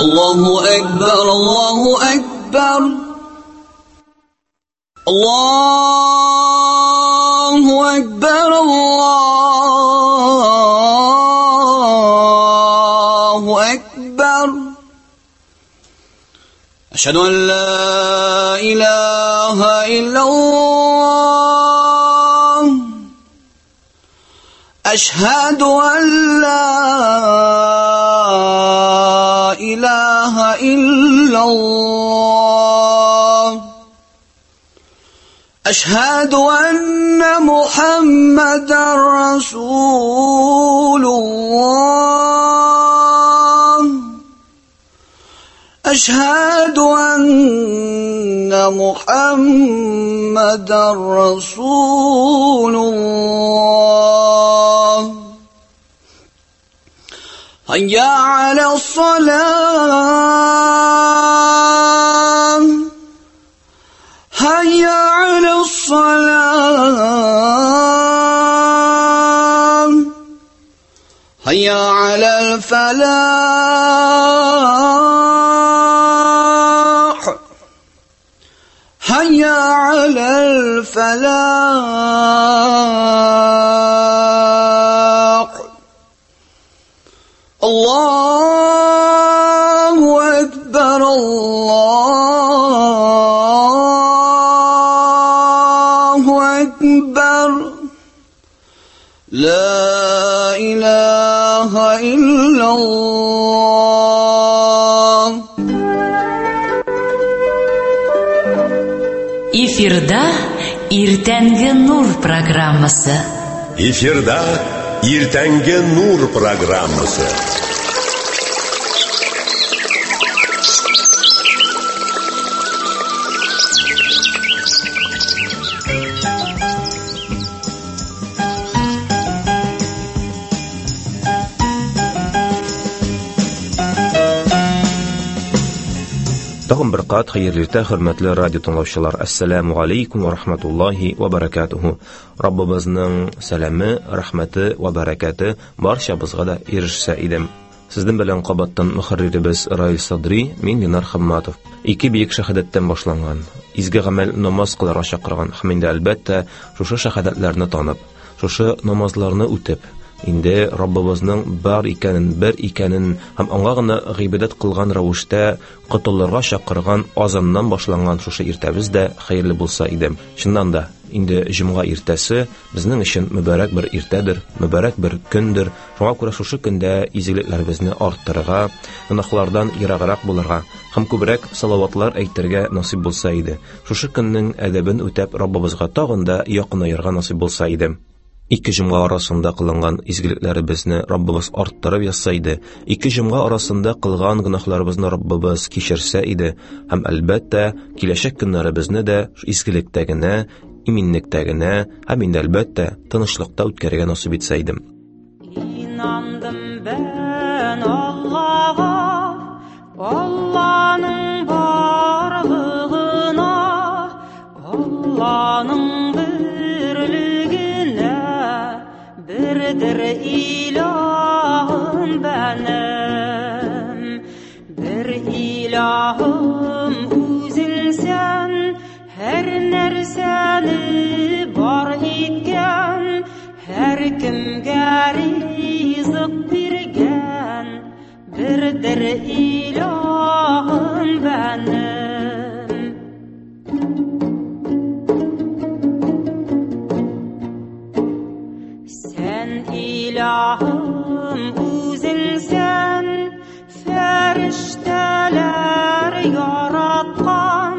الله أكبر الله أكبر الله أكبر الله أكبر أشهد أن لا إله إلا الله أشهد أن لا إله إلا الله أشهد أن محمدا رسول الله أشهد أن محمدا رسول الله حي على الصلاة حي على الصلاة حي على الفلاح حي على الفلاح الله أكبر الله أكبر لا إله إلا الله. Эфирда Иртәнге нур программасы. Эфирда Иртәнге нур программасы. Тагын бер кат хәерле хөрмәтле радио тыңлаучылар, ассаламу алейкум ва рахматуллахи ва баракатуху. Раббыбызның сәламе, рәхмәте ва баракаты барчабызга да ирешсә идем. Сезнең белән кабаттан мөхәрриребез Раил Садри, мин Ленар Хамматов. Ике бийек шәһадәттән башланган, изге гамәл намаз кылырга чакырган һәм инде әлбәттә шушы шәһадәтләрне танып, шушы намазларны үтеп, инде Раббыбызның бар икәнен, бер икәнен һәм аңа гына гыйбадәт кылган рәвештә котылырга чакырган азаннан башланган шушы иртәбез дә хәерле булса идем. Чыннан да, инде җомга иртәсе безнең өчен мөбарәк бер иртәдер, мөбарәк бер көндер. Шуңа күрә шушы көндә изгелекләребезне арттырырга, гөнаһлардан ераграк булырга һәм күбрәк салаватлар әйтергә насыйп булса иде. Шушы көннең әдәбен үтәп Раббыбызга тагын да якынайырга насыйп булса иде. Ике җомга арасында кылынган изгелекләребезне Раббыбыз арттырып язса иде, ике җомга арасында кылган гөнаһларыбызны Раббыбыз кичерсә иде, һәм әлбәттә киләчәк көннәребезне дә изгелектә генә, иминлектә генә, һәм инде әлбәттә тынычлыкта үткәрергә насыйп итсә идем. İnandım ben Allah'a, Allah'ın varlığına, Allah'ın birliğine, birdir ilahım benim, bir ilahım özünsen, her nerseni var etken, her kimge rizık bergen, birdir ilahım benim. Sen ilahım özünsen, ferişteler yaratkan,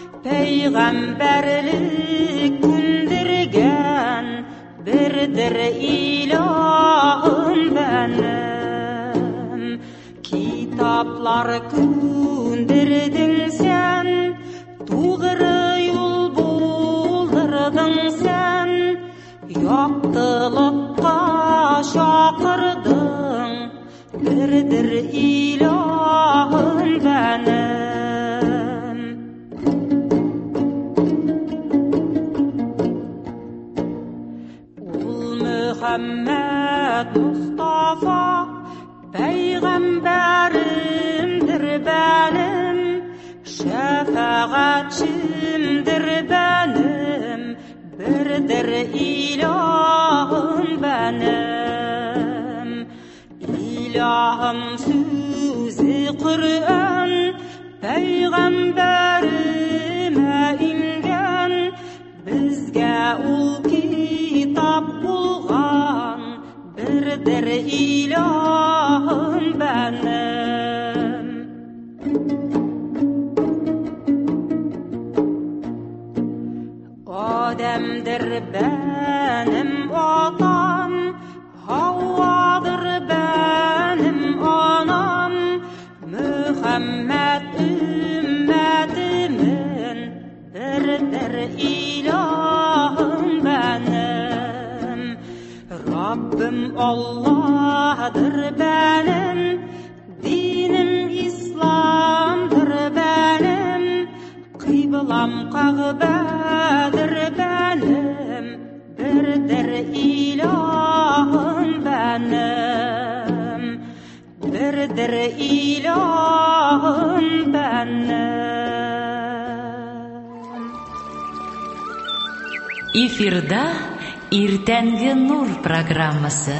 peygamberlik gündirgen, birdir ilahım benim. Kitaplar gündirdin sen, doğru yol buldurdun sen, yaktılıkka şakırdın, birdir ilahım benim. Ul Muhammed Mustafa peygamberimdir benim, birdir ilahım benim. İlahım sözü Kur'an, peygamberime ingen, bizge ul kitap bulgan, birdir ilahım benim. Ademdir benim atam, Havvadır benim anam, Muhammed ümmetimin, birdir ilahım benim. Rabbim Allah'dır benim, dinim İslam'dır benim, kıblam Ka'be'dir benim, birdir ilahım benim, birdir ilahım benim. Эфирда Иртәнге нур программасы.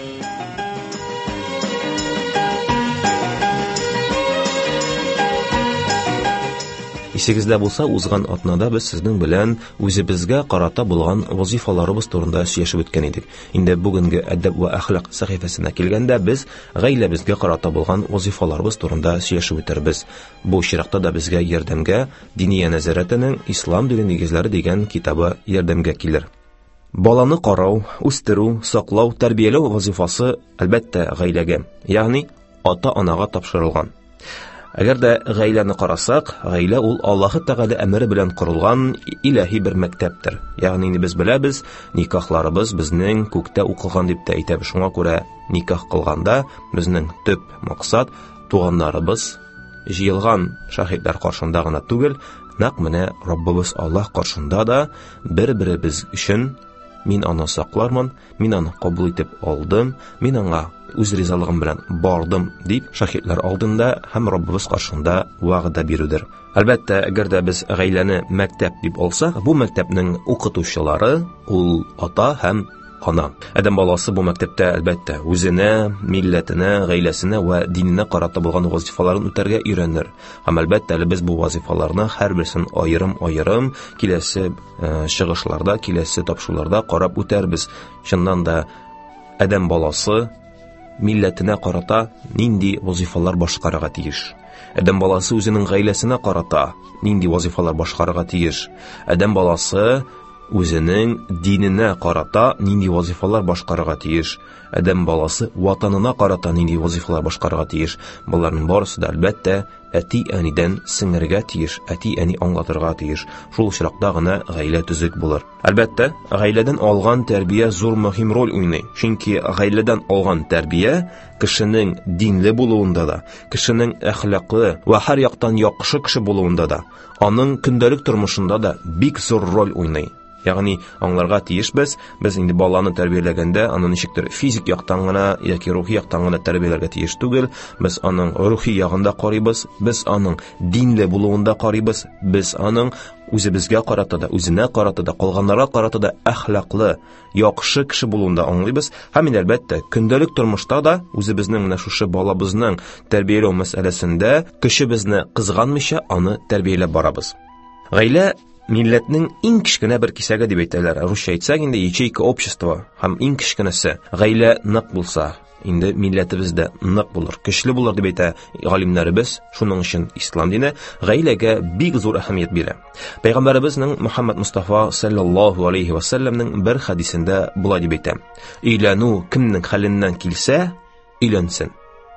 Исегездә булса, узган атнада без сезнең белән үзебезгә карата булган вазифаларыбыз турында сөйләшеп үткән идек. Инде бүгенге әдәп ва әхлак сәхифәсенә килгәндә без гаиләбезгә карата булган вазифаларыбыз турында сөйләшеп үтербез. Бу чиракта да безгә ярдәмгә Диния нәзарәтенең Ислам дини нигезләре дигән китабы ярдәмгә килер. Баланы карау, үстерү, саклау, тәрбияләү вазифасы әлбәттә гаиләгә, ягъни ата-анага тапшырылган. Әгәр дә гаиләне карасак, гаилә ул Аллаһ Тәгалә әмере белән корылган илаһи бер мәктәптер. Ягъни без беләбез, никахларыбыз безнең күктә укылган дип тә әйтәбез. Шуңа күрә никах кылганда безнең төп максат туганнарыбыз җыелган шаһидлар каршында гына түгел, нәкъ менә Раббыбыз Аллаһ каршында да бер-беребез өчен мин аны саклармын, мин аны кабул итеп алдым, мин аңа үз ризалыгым белән бардым дип шаһидлар алдында һәм Раббыбыз каршында вәгъдә бирүдер. Әлбәттә, әгәр дә без гаиләне мәктәп дип алсак, бу мәктәпнең укытучылары ул ата һәм ана. Адәм баласы бу мәктәптә әлбәттә үзенә, милләтенә, гаиләсенә ва диненә карата булган вазифаларын үтәргә өйрәнер. Һәм әлбәттә без бу вазифаларны һәрберсен аерым-аерым киләсе чыгышларда, киләсе тапшыруларда карап үтәрбез. Чыннан да адәм баласы милләтенә карата нинди вазифалар башкарырга тиеш? Адәм баласы үзенең гаиләсенә карата нинди вазифалар башкарырга тиеш? Адәм баласы үзенең диненә карата нинди вазифалар башкарырга тиеш? Адәм баласы ватанына карата нинди вазифалар башкарырга тиеш? Буларның барысы да әлбәттә әти-әнидән сеңергә тиеш, әти-әни аңлатырга тиеш. Шул очракта гына гаилә төзек булыр. Әлбәттә, гаиләдән алган тәрбия зур мөһим роль уйный. Чөнки гаиләдән алган тәрбия кешенең динле булуында да, кешенең әхлаклы ва һәр яктан яхшы кеше булуында да, аның көндәлек тормышында да бик зур роль уйный. Ягъни аңларга тиешбез, без инде баланы тәрбияләгәндә аны ничектер физик яктан гына яки рухи яктан гына тәрбияләргә тиеш түгел, без аның рухи ягында карыйбыз, без аның динле булуында карыйбыз, без аның үзебезгә карата да, үзенә карата да, калганнарга карата да әхлаклы, яхшы кеше булуында аңлыйбыз. Һәм әлбәттә, көндәлек тормышта да үзебезнең менә шушы балабызның тәрбияләү мәсьәләсендә көчебезне кызганмыйча аны тәрбияләп барабыз. Гаилә милләтнең иң кичкенә бер кисәге дип әйтәләр. Русча әйтсәк инде ячейка общества һәм иң кичкенәсе. Гаилә нык булса, инде милләтебез дә нык булыр, көчле булыр дип әйтә галимнәребез. Шуның өчен ислам дине гаиләгә бик зур әһәмият бирә. Пәйгамбәребезнең Мөхәммәд Мустафа саллаллаһу алейхи ва салламның бер хадисендә булай дип әйтә: "Өйләнү кемнең хәленнән килсә, өйләнсен."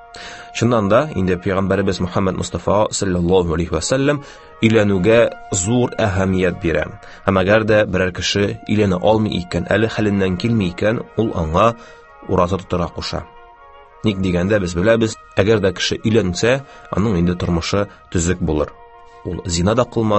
Шуннан да инде Пәйгамбәребез Мөхәммәд Мустафа саллаллаһу алейхи ва саллям өйләнүгә зур әһәмият бирә. Һәм әгәр дә берәр кеше өйләнә алмый икән, әле хәленнән килми икән, ул аңа ураза тотарга куша. Ник дигәндә без беләбез, әгәр дә кеше өйләнсә, аның инде тормышы төзек булыр. Ул зина да кылмас,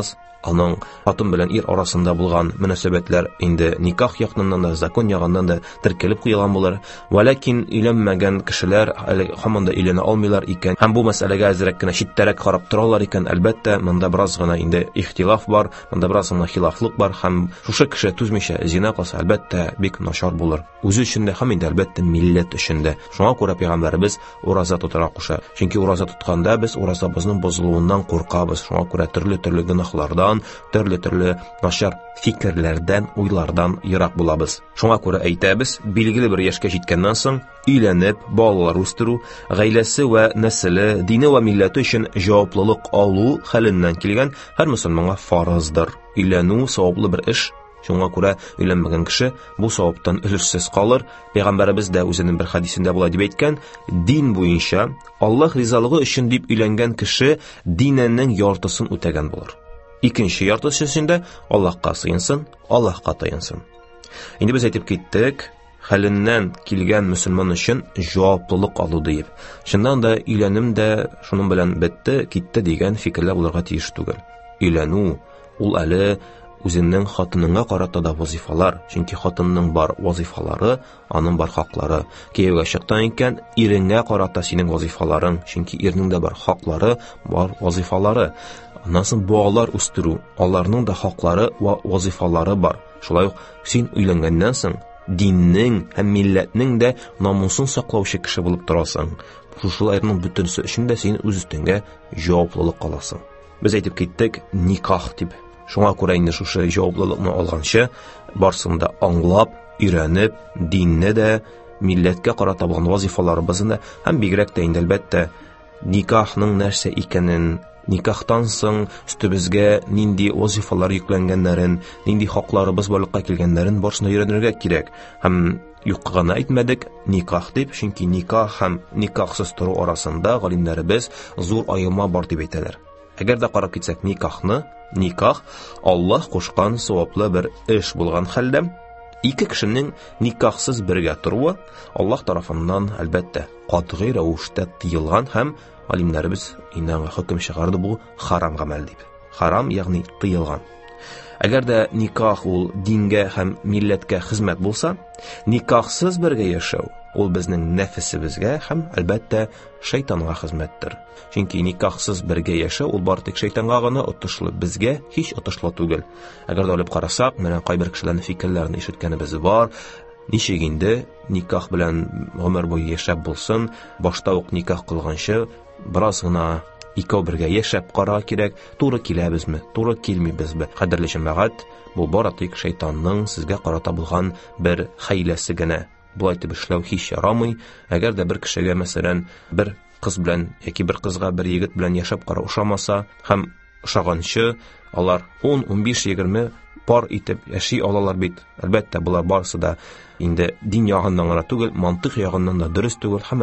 Аның хатын белән ир арасында булган мөнәсәбәтләр инде никах ягыннан да, закон ягыннан да теркелеп куелган булыр. Валакин өйләнмәгән кешеләр һаман да өйләнә алмыйлар икән. Һәм бу мәсьәләгә әзрәк кенә читтәрәк карап торалар икән. Әлбәттә, монда бераз гына инде ихтилаф бар, монда бераз гына хилафлык бар һәм шушы кеше түзмичә зина кылса, әлбәттә, бик начар булыр. Үзе өчен дә һәм инде әлбәттә милләт өчен дә. Шуңа күрә Пәйгамбәрбез ураза тотара куша. Чөнки ураза тотканда без уразабызның бозылуыннан куркабыз. Шуңа күрә төрле гөнаһлардан, төрле начар фикерләрдән, уйлардан ерак булабыз. Шуңа күрә әйтәбез, билгеле бер яшькә җиткәннән соң өйләнеп, балалар үстерү, гаиләсе ва нәселе, дине ва милләте өчен җаваплылык алу хәленнән килгән һәр мөселманга фарыздыр. Өйләнү саваплы бер эш. Шуңа күрә өйләнмәгән кеше бу саваптан өлешсез калыр. Пәйгамбәрбез дә үзенең бер хадисендә булай дип әйткән, дин буенча Аллаһ ризалыгы өчен дип өйләнгән кеше диненең яртысын үтәгән булыр. Икенче яртысы өчен Аллаһка сыенсын, Аллаһка таянсын. Инде без әйтеп киттек, хәленнән килгән мөселман өчен җаваплылык алу дип. Шуннан да өйләнем дә шуның белән бетте, китте дигән фикерләр булырга тиеш түгел. Өйләнү ул әле үзенең хатыныңа карата да вазифалар, чөнки хатынның бар вазифалары, аның бар хаклары. Кияүгә чыктан икән, иреңә карата синең вазифаларың, чөнки ирнең дә бар хаклары, бар вазифалары. Аннан соң балалар үстерү, аларның да хаклары ва вазифалары бар. Шулай ук син өйләнгәннән соң диннең һәм милләтнең дә намусын саклаучы кеше булып торасың. Шуларның бөтенсе өчен дә син үз өстеңә җаваплылык аласың. Без әйтеп киттек, никах дип. Шуңа күрә инде шушы җаваплылыкны алганчы, барсын да аңлап, өйрәнеп, динне дә, милләткә карата булган вазифаларыбызны һәм бигрәк тә инде әлбәттә никахның нәрсә икәнен, никахтан соң үстебезгә нинди вазифалар йөкләнгәннәрен, нинди хакларыбыз барлыкка килгәннәрен барсын да өйрәнергә кирәк. Һәм юк гына әйтмәдек, никах дип, чөнки никах һәм никахсыз тору арасында галимнәребез зур аерма бар дип әйтәләр. Әгәр дә карап китсәк никахны, никах Аллаһ кушкан саваплы бер эш булган хәлдә, ике кешенең никахсыз бергә торуы Аллаһ тарафыннан әлбәттә катгый рәвештә тыелган һәм галимнәребез иннән хөкем чыгарды, бу харам гамәл дип. Харам, ягъни тыелган. Әгәр дә никах ул дингә һәм милләткә хезмәт булса, никахсыз бергә яшәү ул безнең нәфесебезгә һәм әлбәттә шайтанга хезмәттер. Чөнки никахсыз бергә яшәү ул бары тик шайтанга гына отышлы, безгә һич отышлы түгел. Әгәр дә алып карасак, менә кайбер кешеләрнең фикерләрен ишеткәнебез бар. Ничек инде никах белән гомер буе яшәп булсын, башта ук никах кылганчы бераз гына икәү бергә яшәп кара кирәк, туры киләбезме, туры килмибезме? Кадерле җәмәгать, бу бары тик шайтанның сезгә карата булган бер хәйләсе генә. Булай итеп эшләү һич ярамый. Әгәр дә бер кешегә, мәсәлән, бер кыз белән яки бер кызга бер егет белән яшәп кара ошамаса һәм ошаганчы алар 10, 15, 20 пар итеп яши алалар бит. Әлбәттә, булар барысы да инде дин ягыннан гына түгел, мантык ягыннан да дөрес түгел һәм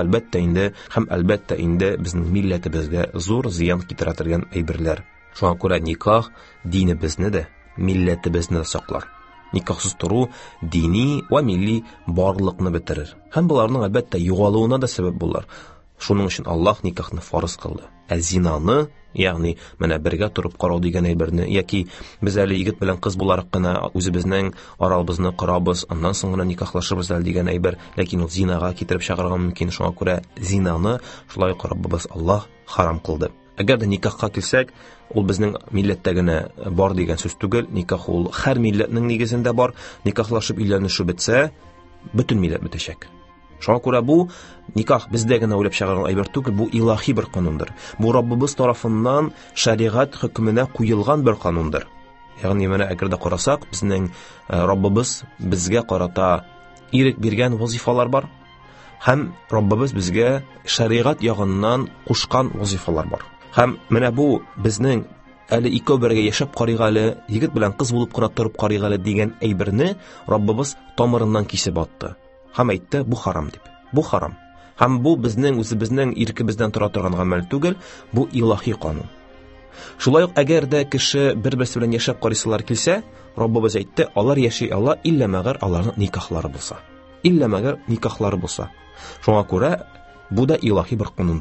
әлбәттә инде безнең милләтебезгә зур зыян китерә торган әйберләр. Шуңа күрә никах динебезне дә, милләтебезне дә саклар. Никахсыз тору дини ва милли барлыкны бетерер. Һәм буларның әлбәттә югалуына да сәбәп булар. Шуның өчен Аллаһ никахны фарыз кылды. Зинаны, ягъни менә бергә турып карау дигән әйберне, яки без әле егет белән кыз буларак кына үзебезнең арабызны корабыз, аннан соң гына никахлашырбыз дигән әйбер, ләкин ул зинага китереп чыгарга мөмкин. Шуңа күрә зинаны шулай Раббыбыз Аллаһ харам кылды. Әгәр дә никахка килсәк, ул безнең милләттә генә бар дигән сүз түгел. Никах ул һәр милләтнең нигезендә бар. Никахлашып өйләнешү бетсә, бөтен милләт бетәчәк. Шуңа күрә бу никах бездә генә уйлап чыгарган әйбер түгел, бу илаһи бер канундыр. Бу Раббыбыз тарафыннан шәригать хөкеменә куелган бер канундыр. Ягъни менә әгәр дә карасак, безнең Раббыбыз безгә карата ирек биргән вазифалар бар. Һәм Раббыбыз безгә шәригать ягыннан кушкан вазифалар бар. Һәм менә бу безнең әле икәү бергә яшәп карыйга әле, егет белән кыз булып кына торып карыйга әле дигән әйберне Раббыбыз тамырыннан кисеп атты. Һәм әйтте, бу харам дип. Бу харам. Һәм бу безнең үзебезнең иркебездән тора торган гамәл түгел, бу илаһи канун. Шулай ук әгәр дә кеше бер-берсе белән яшәп карыйсалар килсә, Раббыбыз әйтте, алар яши ала илля мәгәр аларның никахлары булса. Илля мәгәр никахлары булса. Шуңа күрә бу да илаһи бер канундыр.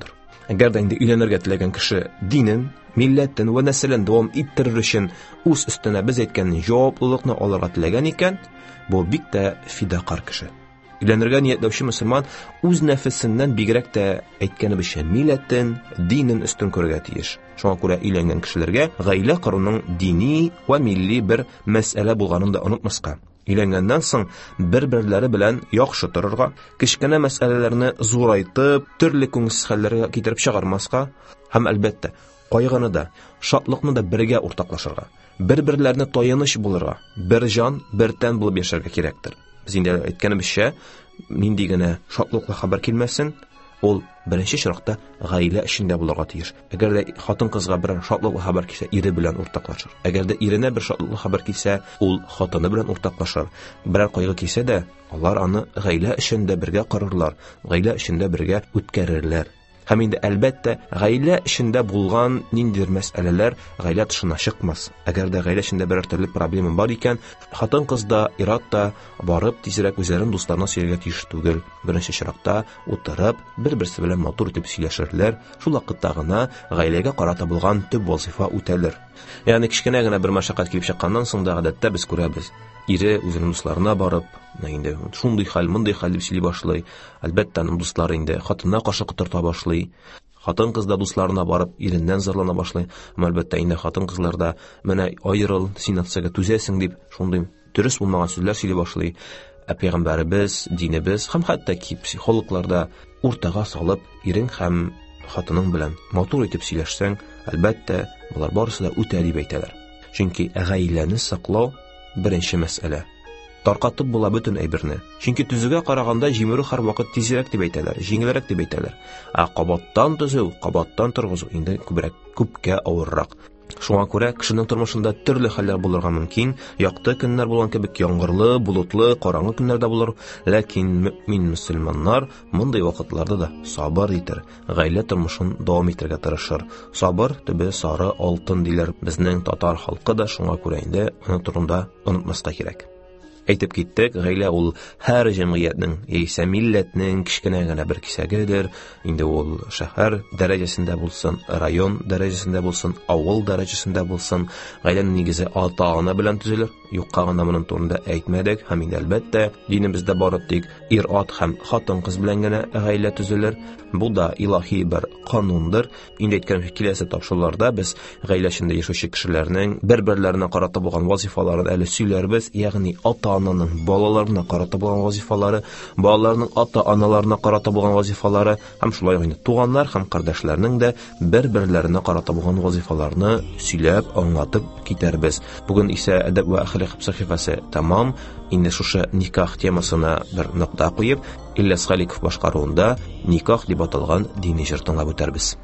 Әгәр дә инде өйләнергә теләгән кеше динен, милләтен ва нәселен дәвам иттерер өчен үз өстенә без әйткән җаваплылыкны алырга теләгән икән, бу бик тә фидакар кеше. Өйләнергә ниятләүче мөселман үз нәфесеннән бигрәк тә әйткәнебезчә милләтен, динен өстен күрергә тиеш. Шуңа күрә өйләнгән кешеләргә гаилә коруның дини ва милли бер мәсьәлә булганын да онытмаска. Өйләнгәннән соң бер-берләре белән яхшы торырга, кечкенә мәсьәләләрне зурайтып, төрле күңелсез хәлләргә китереп чыгармаска һәм әлбәттә кайгыны да, шатлыкны да бергә уртаклашырга, бер-берләрне таяныч булырга, бер җан, бер тән булып яшәргә кирәктер. Без инде әйткәнебезчә, нинди генә шатлыклы хәбәр килмәсен, ул беренче чиратта гаилә эшендә булырга тиеш. Әгәр дә хатын-кызга бер шатлыклы хәбәр килсә, ире белән уртаклашыр. Әгәр дә иренә бер шатлыклы хәбәр килсә, ул хатыны белән уртаклашыр. Берәр кайгы килсә дә, алар аны гаилә эшендә бергә карырлар, гаилә эшендә бергә үткәрерләр. Һәм инде әлбәттә гаилә эшендә булган ниндидер мәсьәләләр гаилә тышына чыкмас. Әгәр дә гаилә эшендә берәр төрле проблема бар икән, хатын-кыз да, ир-ат та барып тизрәк үзләрен дусларына сөйләргә тиеш түгел. Беренче чиратта утырып, бер-берсе белән матур итеп сөйләшерләр. Шул вакытта гына гаиләгә карата булган төп вазифа үтәлер. Ягъни кичкенә генә бер мәшәкать килеп чыкканнан соң да гадәттә без күрәбез. Ире үзенең дусларына барып, инде шундый хәл, мондый хәл дип сөйли башлый. Әлбәттә, аның дуслары инде хатынына каршы кытырта башлый. Хатын-кыз да дусларына барып, иреннән зарлана башлый. Әмма әлбәттә, инде хатын-кызлар да менә аерыл, син аксага түзәсең дип, шундый дөрес булмаган сүзләр сөйли башлый. Пәйгамбәрбез, динебез һәм хәтта ки психологлар да уртага салып, ирең һәм хатының белән матур итеп сөйләшсәң, әлбәттә, булар барысы да үтә дип әйтәләр. Чөнки гаиләне саклау беренче мәсьәлә. Таркатып була бөтен әйберне. Чөнки төзүгә караганда җимерү һәр вакыт тизрәк дип әйтәләр, җиңелрәк дип әйтәләр. Кабаттан төзү, кабаттан торгызу инде күпкә авыррак. Шуңа күрә кешенең тормышында төрле хәлләр булырга мөмкин. Якты көннәр булган кебек яңгырлы, булытлы, караңгы көннәр дә булыр. Ләкин мөэмин мөселманнар мондай вакытларда да сабыр итер, гаилә тормышын дәвам итәргә тырышыр. Сабыр төбе сары алтын диләр безнең татар халкы да, шуңа күрә инде аны турында онытмаска кирәк. Әйтеп киттек, гаилә ул һәр җәмгыятьнең, яисә милләтнең кичкенә генә бер кисәгедер. Инде ул шәһәр дәрәҗәсендә булсын, район дәрәҗәсендә булсын, авыл дәрәҗәсендә булсын, гаиләнең нигезе ата-ана белән төзелер. Юкка гына моның турында әйтмәдек, һәм инде әлбәттә динебездә барып тик ир-ат һәм хатын-кыз белән генә гаилә төзелер. Бу да илаһи бер канундыр. Инде әйткән киләсе тапшыруларда без гаилә эчендә яшәүче кешеләрнең бер-берләренә карата булган вазифаларын әле сөйләрбез, ягъни ата-ананың балаларына карата булган вазифалары, балаларның ата-аналарына карата булган вазифалары, һәм шулай ук инде туганнар һәм кардәшләрнең дә бер-берләренә карата булган вазифаларны сөйләп, аңлатып китәрбез. Бүген исә әдәп ва әхлак сәхифәсе тәмам. Инде шушы никах темасына бер нокта куеп, Ильяс Халиков башкаруында никах дип аталган дини җыр тыңлап үтәрбез.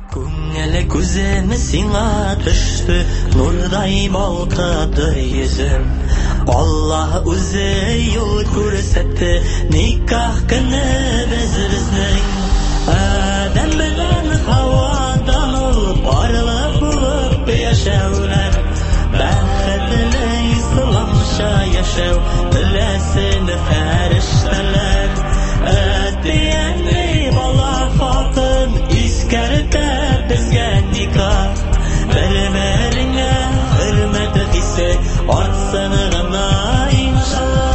Күңеле күземе сиңа төште, нурдай балкыды йөзем. Аллаһ үзе юл күрсәтте, никах көне безнең. Адәм белән һавадан ул барлык булып яшәүләр. Бәхетле исламча яшәү теләсен фәрештәләр. Әтиәнне бала хатын искәртә безгә никах. Бер-береңә хөрмәт хисе артсын гына иншаллах.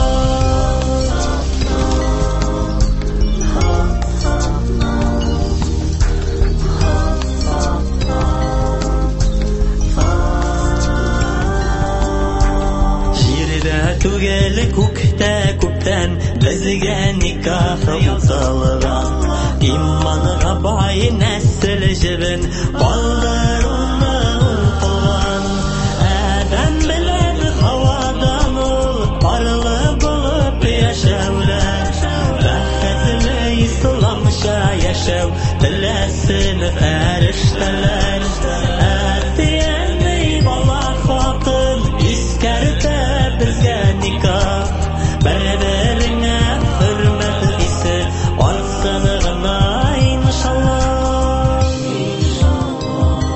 Түгел күктә күптән безгә никах язылган. Иманга бай нәсел җебен калдыруны укылган. Адәм белән һавадан ул барлы булып яшәүләр. Бәхетле исламча яшәү теләсен фәрештәләр. Әтиәнне бала хатын искәртә безгә никах. Бер-береңә хөрмәт хисе артсын гына иншаллах.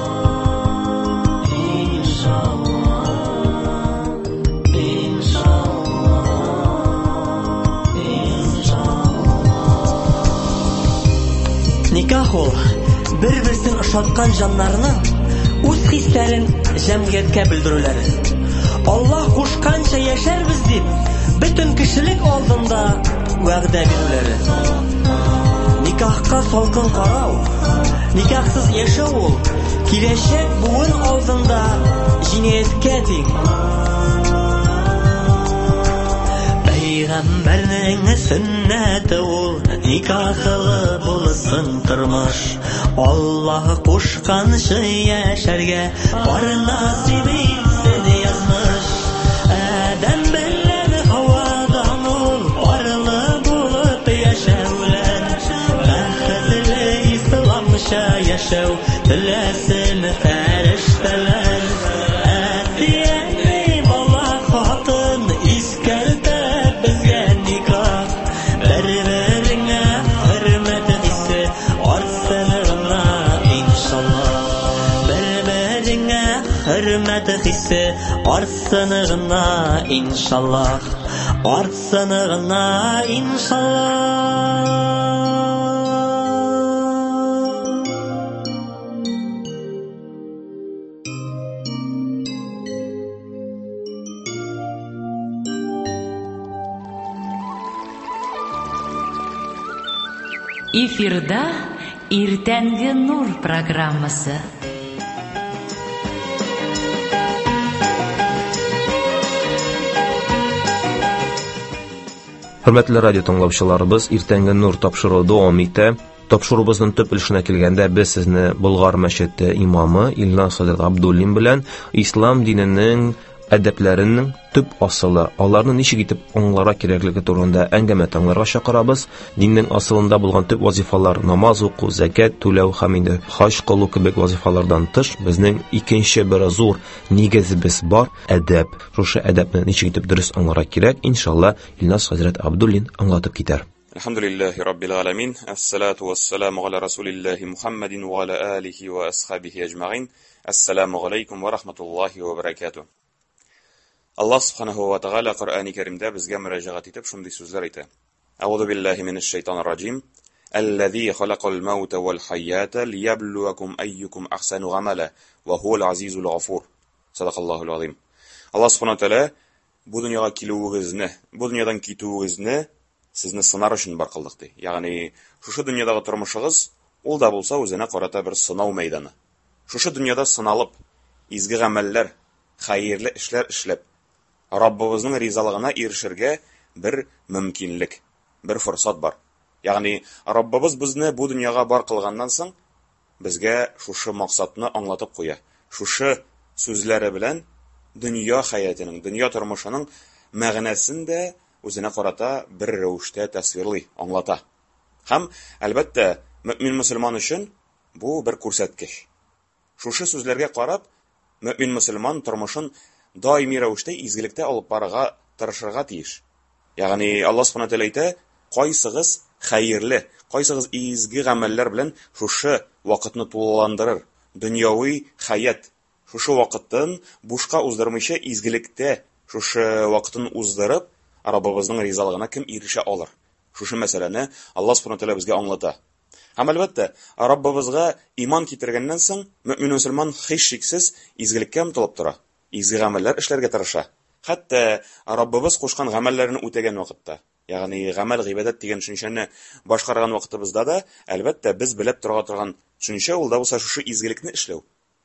ошаткан җаннарның үз хисләрен җәмгыятькә белдерүләре. Аллаһ кушканча яшәрбез дип, бөтен кешелек алдында вәгъдә бирүләре. Никахка салкын карау, никахсыз яшәү ул киләчәк буын алдында җинаяткә тиң. Пәйгамбәрнең сөннәте ул никахлы булсын тормыш. Аллаһ кушканча яшәргә бар насиб итсен язмыш. Адәм белән Хавадан ул барлы булып яшәүләр. Бәхетле исламча яшәү теләсен фәрештәләр. Әтиәне бала хатын искәртә безгә никах. Бер-береңә хөрмәт хиссе арсынына иншаллах. Бер-береңә хөрмәт хиссе арсынына иншаллах. Арсынына иншаллах. Эфирда Иртәнге нур программасы. Хөрмәтле радио тыңлаучыларыбыз, Иртәнге нур тапшыруы дәвам итә. Тапшырубызның төп өлешенә килгәндә, без сезне Болгар мәчете имамы Илназ хәзрәт Абдуллин белән ислам диненең әдәпләренең төп асылы, аларны ничек итеп аңларга кирәклеге турында әңгәмә тыңларга чакырабыз. Диннең асылында булган төп вазифалар намаз уку, закат түләү һәм инде хаҗ кылу кебек вазифалардан тыш, безнең икенче бер зур нигезебез бар әдәп. Шушы әдәпне ничек итеп дөрес аңларга кирәк, иншалла, Илназ хәзрәт Абдуллин аңлатып китәр. Алхамдулиллахи раббил аламин. Ассалату вассаламу ала расулиллахи Мухаммадин ва ала алихи ва асхабихи аджмаин. Ассаламу алейкум ва рахматуллахи ва баракатуh. Аллаһ субханаһу ва тааля Кур'ани Кәримдә безгә мөрәҗәгать итеп шундый сүзләр әйтә. Аузу биллаһи минеш шайтанир раҗим. Аллазî халакал маута вал хаята лияблуакум айюкум ахсану амала ва хувал азизул гафур. Садакаллахул азим. Аллаһ субханаһу ва тааля бу дөньяга килүегезне, бу дөньядан китүегезне сезне сынар өчен бар кылдык ди. Ягъни шушы дөньядагы тормышыгыз ул да булса үзенә карата бер сынау мәйданы. Шушы дөньяда сыналып, изге гамәлләр, хәерле эшләр эшләп, Раббыбызның ризалыгына ирешергә бер мөмкинлек, бер форсат бар. Ягъни Раббыбыз безне бу дөньяга бар кылганнан соң безгә шушы максатны аңлатып куя. Шушы сүзләре белән дөнья хаятының, дөнья тормышының мәгънәсен дә үзенә карата бер рәвештә тасвирлый, аңлата. Һәм әлбәттә мөмин мөселман өчен бу бер күрсәткеч. Шушы сүзләргә карап, мөмин мөселман тормышын даими рәвештә изгелектә алып барырга тырышырга тиеш. Ягъни Аллаһ субханаһу ва тааля әйтә, кайсыгыз хәерле, кайсыгыз изге гамәлләр белән шушы вакытны тулыландырыр, дөньяви хаят, шушы вакытын бушка уздырмыйча изгелектә шушы вакытын уздырып, Раббыбызның ризалыгына кем ирешә алыр. Шушы мәсьәләне Аллаһ субханаһу ва тааля безгә аңлата. Һәм әлбәттә, Раббыбызга иман китергәннән соң мөмин мөселман һичшиксез изгелеккә омтылып тора. Изге гамәлләр эшләргә тырыша. Хәтта Раббыбыз кушкан гамәлләрне үтәгән вакытта, ягъни гамәл гыйбадәт дигән төшенчәне башкарган вакытыбызда да, әлбәттә, без белеп торган төшенчә ул да булса шушы изгелекне эшләү.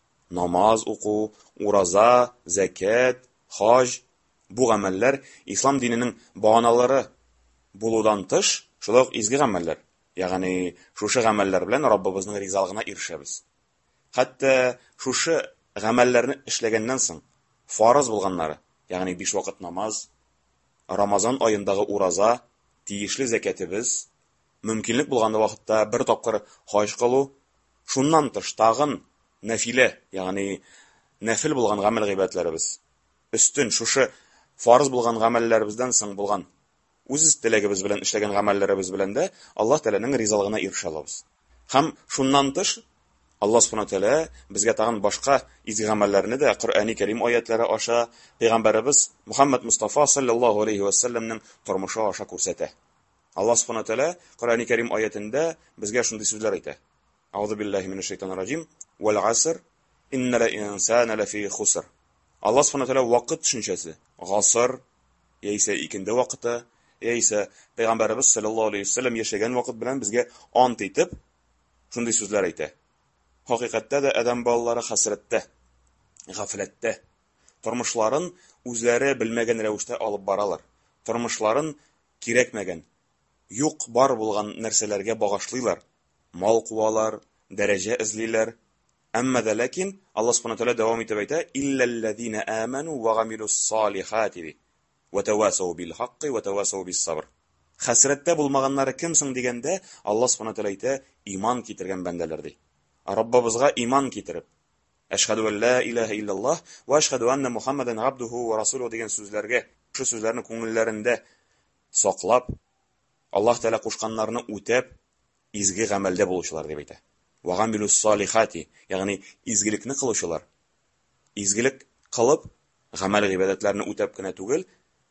Намаз уку, ураза, закат, хаҗ, бу гамәлләр ислам диненең баганалары булудан тыш, шулай изге гамәлләр. Ягъни шушы гамәлләр белән Раббыбызның ризалыгына ирешәбез. Хәтта шушы гамәлләрне эшләгәннән соң фарыз булганнары, ягъни 5 вакыт намаз, Рамазан аендагы ураза, тиешле закатыбыз, мөмкинлек булган вакытта бер тапкыр хаҗ кылу, шуннан тыш тагын нафиле, ягъни нафил булган гамәл гыйбадәтләребез. Өстен шушы фарыз булган гамәлләребездән соң булган үз теләгебез белән эшләгән гамәлләребез белән дә Аллаһ Тәгаләнең ризалыгына ирешә алабыз. Һәм шуннан тыш Аллаһ Субханаһу Тәгалә безгә тагын башка изге гамәлләрне дә Кур'ани Кәрим аятлары аша Пәйгамбәребез Мухаммад Мустафа саллаллаһу алейхи ва салламның тормышы аша күрсәтә. Аллаһ Субханаһу Тәгалә Кур'ани Кәрим аятында безгә шундый сүзләр әйтә. Аузу биллахи минаш шайтанир раджим. Вал аср иннал инсана лафи хуср. Аллаһ Субханаһу ва тааля вакыт төшенчәсе. Гасыр яисә икенде вакыты, яисә Пәйгамбәрбез саллаллаһу алейхи ва саллям яшәгән вакыт белән безгә ант итеп шундый сүзләр әйтә. Хакыйкатьтә дә адам балалары хәсрәттә, гафләттә, тормышларын үзләре белмәгән рәвештә алып баралар. Тормышларын кирәкмәгән, юк бар булган нәрсәләргә багышлыйлар. Мал куалар, дәрәҗә эзлиләр. Әмма дә ләкин Аллаһ Субханаһу ва тааля дәвам итеп әйтә: "Илләлләзина аману ва гамилус-салихати ва тавасау бил-хакки ва тавасау бис-сабр." Хәсрәттә булмаганнары кемсең дигәндә, Аллаһ Субханаһу ва тааля әйтә: "Иман китергән бәндәләр" ди. Раббыбызга иман китереп, "Ашһаду ан ла илаха иллаллаһ ва ашһаду анна Мухаммадан абдуху ва расулуху" дигән сүзләргә, шу сүзләрне күңелләрендә саклап, Аллаһ Тәала кушканнарны үтәп, изге гамәлдә булучылар дип әйтә. Ва гамилус-салихати, ягъни изгелекне кылучылар. Изгелек кылып, гамәл гыйбадәтләрне үтәп кенә түгел,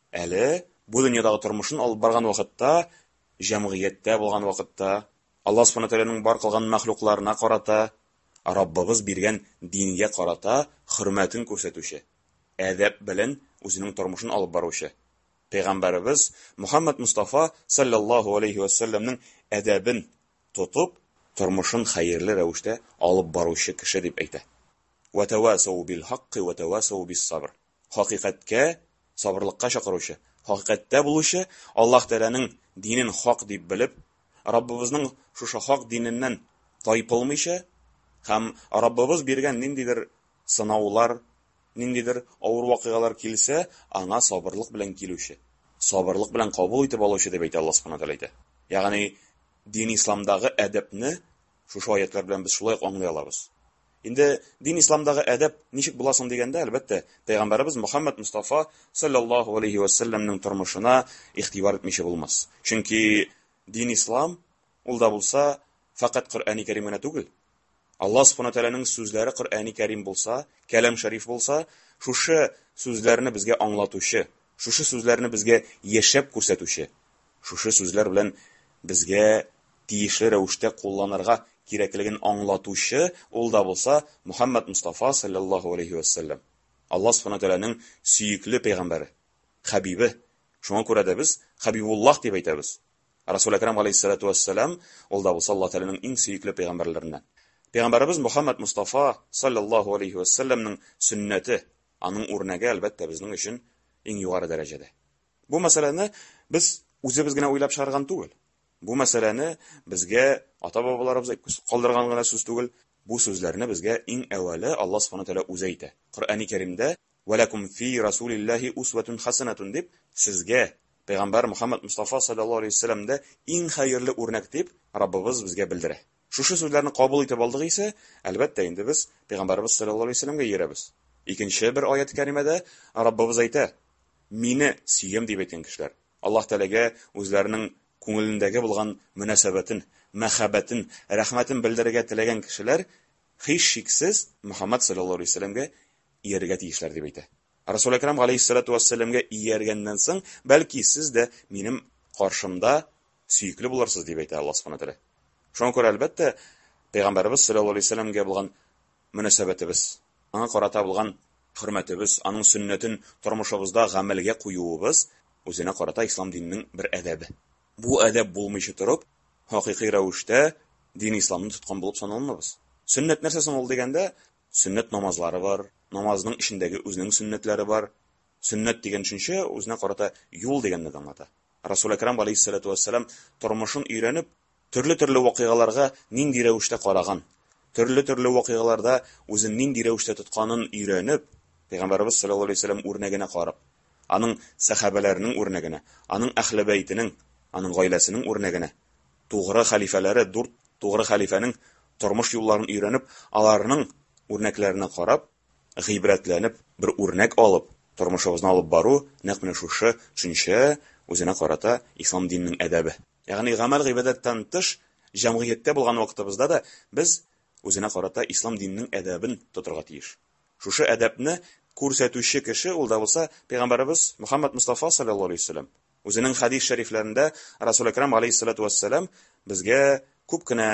әле бу дөньядагы тормышын алып барган вакытта, җәмгыятьтә булган вакытта, Аллаһ Субханаһу ва тааляның бар кылган мәхлукларына карата, Раббыбыз биргән дингә карата хөрмәтен күрсәтүче, әдәп белән үзенең тормышын алып баручы. Пәйгамбәрбез Мухаммад Мустафа саллаллаһу алейхи ва саллямның әдәбен тотып, тормышын хәерле рәвештә алып баручы кеше дип әйтә. Ва тавасау бил-хакки ва тавасау бис-сабр. Хакыйкатькә, сабырлыкка чакыручы, хакыйкатьтә булучы, Аллаһ Тәаләнең динен хак дип белеп, Раббыбызның шушы хак диненнән тайпылмыйча, һәм Раббыбыз биргән ниндидер сынаулар, ниндидер авыр вакыйгалар килсә, аңа сабырлык белән килүче, сабырлык белән кабул итеп алучы дип әйтә Аллаһ Субханаһу ва тааля. Ягъни дин исламдагы әдәпне шушы аятлар белән без шулай аңлый алабыз. Инде дин исламдагы әдәп ничек буласың дигәндә, әлбәттә, Пәйгамбәрбез Мухаммад Мустафа саллаллаһу алейхи ва саллямның тормышына ихтибар итмичә булмас. Чөнки дин ислам ул да булса фақат Коръәни Кәрим генә түгел. Аллаһ Субханаһу ва тааляның сүзләре Коръәни Кәрим булса, Кәлам шәриф булса, шушы сүзләрне безгә аңлатучы, шушы сүзләрне безгә яшәп күрсәтүче, шушы сүзләр белән безгә тиешле рәвештә кулланырга кирәклеген аңлатучы, ул да булса Мухаммад Мустафа саллаллаһу алейхи ва саллям. Аллаһ Субханаһу ва тааляның сөйекле пәйгамбәре, хәбибе. Шуңа күрә дә без Хәбибуллаһ дип әйтәбез. Расул Акрам алейһиссалату вассалам, ул да булса Аллаһ Тәаләнең иң сөйекле пәйгамбәрләреннән. Пәйгамбәрбез Мухаммад Мустафа саллаллаһу алейхи ва саллямның сөннәте, аның үрнәге әлбәттә безнең өчен иң югары дәрәҗәдә. Бу мәсьәләне без үзебез генә уйлап чыгарган түгел. Бу мәсьәләне безгә ата-бабаларыбыз калдырган гына сүз түгел. Бу сүзләрне безгә иң әввәле Аллаһ Субханаһу ва тааля үзе әйтә. Коръәни Кәримдә "Валакум фи расулиллаһи усватун хасанатун" дип сезгә Пәйгамбәр Мухаммад Мустафа саллаллаһу алейхи ва саллямда иң хәерле үрнәк дип Раббыбыз безгә белдерә. Шушы сүзләрне кабул итеп алдык исә, әлбәттә инде без Пәйгамбәрбез саллаллаһу алейхи ва саллямга йөрәбез. Икенче бер аят кәримәдә Раббыбыз әйтә: "Мине сөйем" дип әйткән кешеләр. Аллаһ Тәаләгә үзләренең күңелендәге булган мөнәсәбәтен, мәхәббәтен, рәхмәтен белдерергә теләгән кешеләр һич шиксез Мухаммад саллаллаһу алейхи ва саллямга ияргә тиешләр дип әйтә. Расул Акрам алейһиссалату вассаламга ияргәннән соң, бәлки сез дә минем каршымда сөйекле булырсыз дип әйтә Аллаһ Субханаһу ва тааля. Шуңа күрә әлбәттә Пәйгамбәрбез саллаллаһу алейхи ва саллямга булган мөнәсәбәтебез, аңа карата булган хөрмәтебез, аның сөннәтен тормышыбызда гамәлгә куюыбыз үзенә карата ислам диненең бер әдәбе. Бу әдәп булмыйча торып, хакыйкый рәвештә дин исламны тоткан булып саналмабыз. Сөннәт нәрсә соң ул дигәндә, сөннәт намазлары бар, намазның ишендәге үзенең сөннәтләре бар. Сөннәт дигән төшенчә үзенә карата юл дигәнне аңлата. Расул Акрам алейһиссалату вассалам тормышын өйрәнеп, төрле вакыйгаларга нинди рәвештә караган, төрле вакыйгаларда үзен нинди рәвештә тотканын өйрәнеп, Пәйгамбәрбез саллаллаһу алейхи ва саллям үрнәгенә карап, аның сахабаларының үрнәгенә, аның әһле бәйтенең, аның гаиләсенең үрнәгенә, тугры халифалары, тугры халифаның тормыш юлларын өйрәнеп, аларның үрнәкләренә карап, гыйбрәтләнеп, бер үрнәк алып, тормышыбызны алып бару, нәкъ менә шушы төшенчә үзенә карата ислам диненең әдәбе. Ягъни гамәл гыйбадәттән тыш җәмгыятьтә булган вакытыбызда да без үзенә карата ислам диненең әдәбен тотырга тиеш. Шушы әдәпне күрсәтүче кеше ул да булса Пәйгамбәрбез Мухаммад Мустафа саллаллаһу алейхи ва саллям. Үзенең хадис шәрифләрендә Расул Акрам алейһиссалату вассалам безгә күп кенә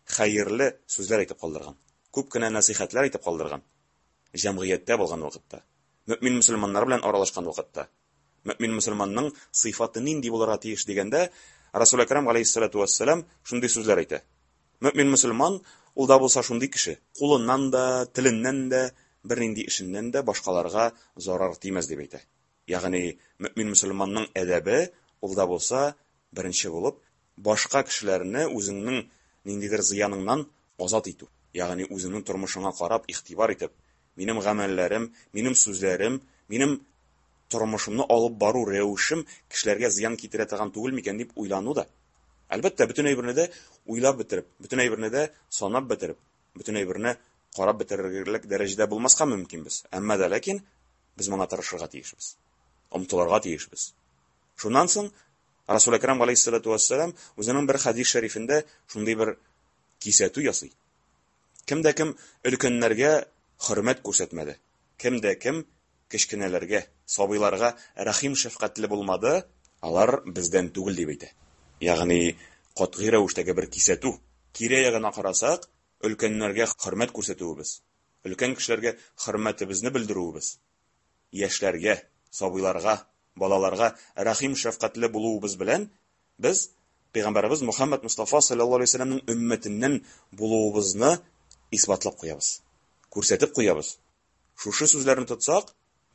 хәерле сүзләр әйтеп калдырган. Күп кенә насихатлар әйтеп калдырган. Җәмгыятьтә булган вакытта, мөэмин мөселманнар белән аралашкан вакытта, мөэмин мөселманның сыйфаты нинди булырга тиеш дигәндә, Расул Акрам алейһиссалату вассалам шундый сүзләр әйтә. Мөэмин мөселман ул да булса шундый кеше, кулыннан да, теленнән дә, бернинди эшеннән дә башкаларга зарар тимәс дип әйтә. Ягъни мөэмин мөселманның әдәбе ул да булса беренче булып башка кешеләрне үзеңнең ниндидер зыяныңнан азат итү. Ягъни үзеңнең тормышыңа карап игътибар итеп, минем гамәлләрем, минем сүзләрем, минем тормышымны алып бару рәвешем кешеләргә зыян китерә торган түгел микән дип уйлану да. Әлбәттә, бөтен әйберне дә уйлап бетереп, бөтен әйберне дә санап бетереп, бөтен әйберне карап бетерерлек дәрәҗәдә булмаска мөмкин без. Әмма дә ләкин без моңа тырышырга тиешбез. Омтылырга тиешбез. Шуннан соң Расул Акрам алейһиссалату вассалам үзенең бер хадис шәрифендә шундый бер кисәтү ясый. Кемдә кем өлкәннәргә хөрмәт күрсәтмәде, кемдә кем кечкенәләргә, сабыйларга рәхим шәфкатьле булмады, алар бездән түгел дип әйтә. Ягъни катгый рәвештәге бер кисәтү. Кире ягына карасак, өлкәннәргә хөрмәт күрсәтүебез, өлкән кешеләргә хөрмәтебезне белдерүебез, яшьләргә, сабыйларга, балаларга рәхим шәфкатьле булуыбыз белән без Пәйгамбәрбез Мөхәммәд Мустафа саллаллаһу алейһи ва сәлламның өммәтеннән булуыбызны исбатлап куябыз, күрсәтеп куябыз. Шушы сүзләрне тотсак,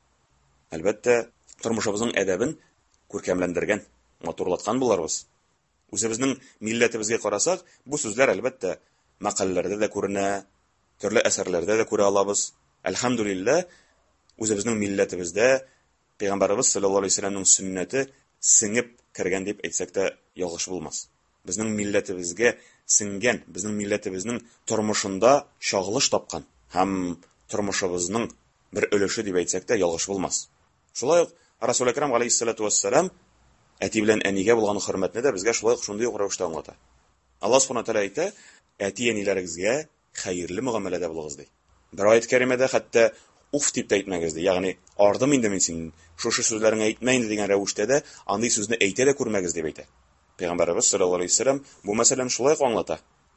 әлбәттә, тормышыбызның әдәбен күркәмләндергән, матурлаткан буларбыз. Үзебезнең милләтебезгә карасак, бу сүзләр әлбәттә мәкаләләрдә дә күренә, төрле әсәрләрдә дә күрә алабыз. Әлхәмдүлилләһ, үзебезнең милләтебездә Пәйгамбәрбез саллаллаһу алейһи ва сәлламның сөннәте сеңеп кергән дип әйтсәк тә ялгыш булмас. Безнең милләтебезгә сиңгән, безнең милләтебезнең тормышында чагылыш тапкан һәм тормышыбызның бер өлеше дип әйтсәк тә ялгыш булмас. Шулай ук Расул Акрам алейһиссалату вассалам әти белән әнигә булган хөрмәтне дә безгә шулай ук шундый рәвештә аңлата. Аллаһ Субханаһу ва тааля әйтә: "Әти-әниләрегезгә хәерле мөгамәләдә булыгыз" ди. Бер аят кәримәдә хәтта уф дип тә әйтмәгез ди. Ягъни ардым инде мин син, шушы сүзләреңне әйтмә инде дигән рәвештә дә андый сүзне әйтә дә күрмәгез дип әйтә. Пәйгамбәрбез саллаллаһу алейһи ва сәллям бу мәсьәләне шулай ук аңлата.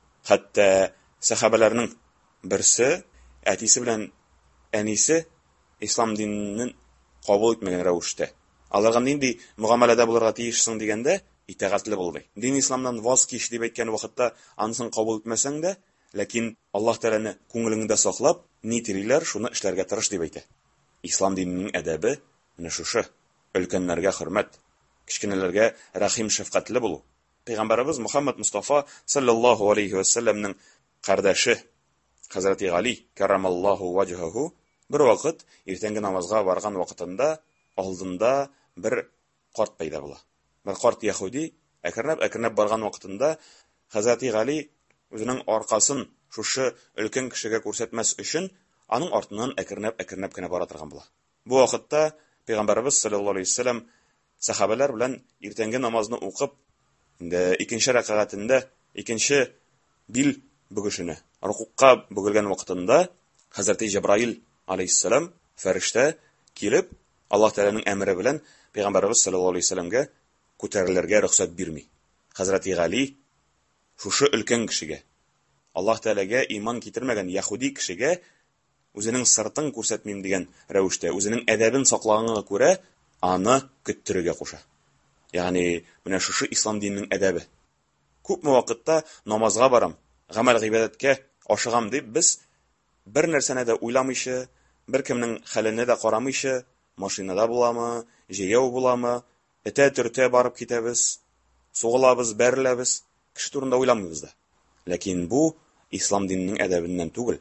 Хәтта сахабаларның берсе әтисе белән әнисе ислам динен кабул итмәгән рәвештә. Аларга нинди мөгамәләдә булырга тиешсең дигәндә итәгатьле бул ди. Дин исламнан ваз кич дип әйткән вакытта анысын кабул итмәсәң дә, ләкин Аллаһ Тәгаләне күңелеңдә саклап, ни телиләр, шуны эшләргә тырыш дип әйтә. Ислам диненең әдәбе менә шушы: өлкәннәргә хөрмәт, кичкенәләргә рәхим шәфкатьле булу. Пәйгамбәрбез Мөхәммәд Мустафа саллаллаһу алейһи ва сәлламның кардәше Хәзрәти Гали каррамаллаһу ваҗһаху бер вакыт иртәнге намазга барган вакытында алдында бер карт пайда була. Бер карт яһуди әкренәп барган вакытында Хәзрәти Гали үзенең аркасын шушы өлкән кешегә күрсәтмәс өчен аның артыннан әкренәп кенә бара торган була. Бу вакытта Пәйгамбәрбез саллаллаһу алейһи ва сәллям сахабалар белән иртәнге намазны укып, инде икенче рәкъгатендә икенче бил бөгешенә, рукука бөгелгән вакытында Хәзрәти Җибраил алейһиссалам фәрештә килеп, Аллаһ Тәгаләнең әмере белән Пәйгамбәрбез саллаллаһу алейһи ва сәллямгә күтәрелергә рөхсәт бирми. Хәзрәти Гали шушы өлкән кешегә, Аллаһ Тәгаләгә иман китермәгән яһуди кешегә үзенең сыртын күрсәтмим дигән рәвештә, үзенең әдәбен саклаганга күрә аны көттерергә куша. Ягъни менә шушы ислам диненең әдәбе. Күпме вакытта намазга барам, гамәл гыйбадәткә ашыгам дип без бер нәрсәне дә уйламыйча, бер кемнең хәленә дә карамыйча, машинада буламы, җәяү буламы, этә-төртә барып китәбез, сугылабыз, бәреләбез, кеше турында уйламыйбыз да. Ләкин бу ислам диненең әдәбеннән түгел.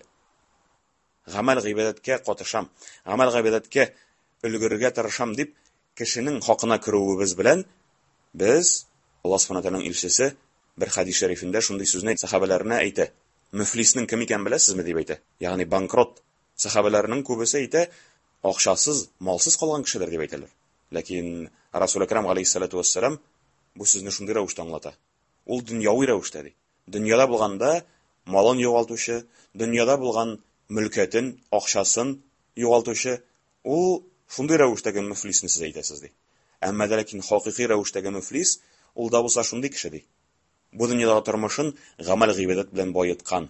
Гамәл гыйбадәткә катышам, гамәл гыйбадәткә өлгерергә тырышам дип кешенең хакына керүебез белән без Аллаһ Субханаһу ва тааляның илчесе бер хадис шәрифендә шундый сүзне сахабаларына әйтә. Мөфлисның кем икән беләсезме дип әйтә. Ягъни банкрот. Сахабаларның күбесе әйтә, акчасыз, малсыз калган кешеләр дип әйтәләр. Ләкин Расул Акрам алейһиссалату вассалам бу сүзне шундый рәвештә аңлата. Ул дөньяви рәвештә ди. Дөньяда булганда малын югалтучы, дөньяда булган мөлкәтен, акчасын югалтучы, ул шундый рәвештәге мөфлисне сез әйтәсез ди. Әмма дә ләкин хакыйкый рәвештәге мөфлис ул да булса шундый кеше ди. бу дөньядагы тормышын гамәл гыйбадат белән байыткан,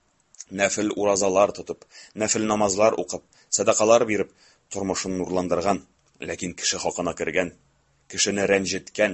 нәфил уразалар тотып, нәфил намазлар укып, садакалар биреп, тормышын нурландырган, ләкин кеше хакына кергән, кешене рәнҗеткән,